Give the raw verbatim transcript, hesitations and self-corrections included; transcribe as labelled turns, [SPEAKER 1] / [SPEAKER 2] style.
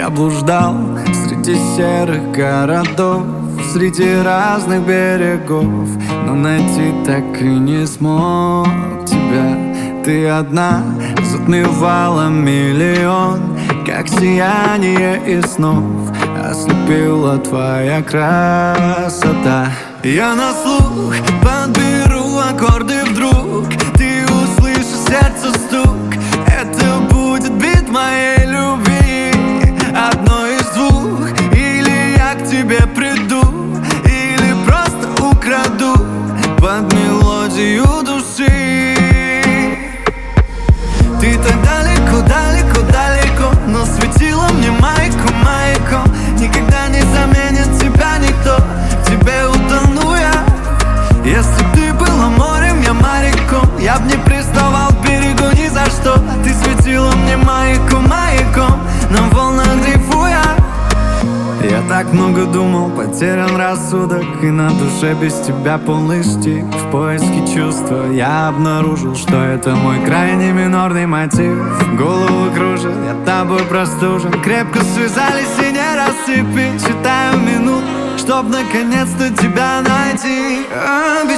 [SPEAKER 1] Я блуждал среди серых городов, среди разных берегов, но найти так и не смог тебя. Ты одна затмевала миллион, как сияние из снов ослепила твоя красота. Я на слух подберу аккорды вдруг, ты услышишь сердце стук. Это будет бит моей любви, одно из двух. Или я к тебе приду, или просто украду под мелодию души. Ты так далеко, далеко, далеко, но светила мне маяком, маяком. Никогда не заменит тебя никто, в тебе утону я. Если б ты была морем, я моряком, я б не приставал к берегу ни за что. Ты светила мне маяком, маяком, на волнах дрейфуя. Я так много думал, потерян рассудок, и на душе без тебя полный штиль. В поиске чувства я обнаружил, что это мой крайне минорный мотив. Голову кружит, я тобой простужен, крепко связались и не рассыпи. Считаю минут, чтоб наконец-то тебя найти.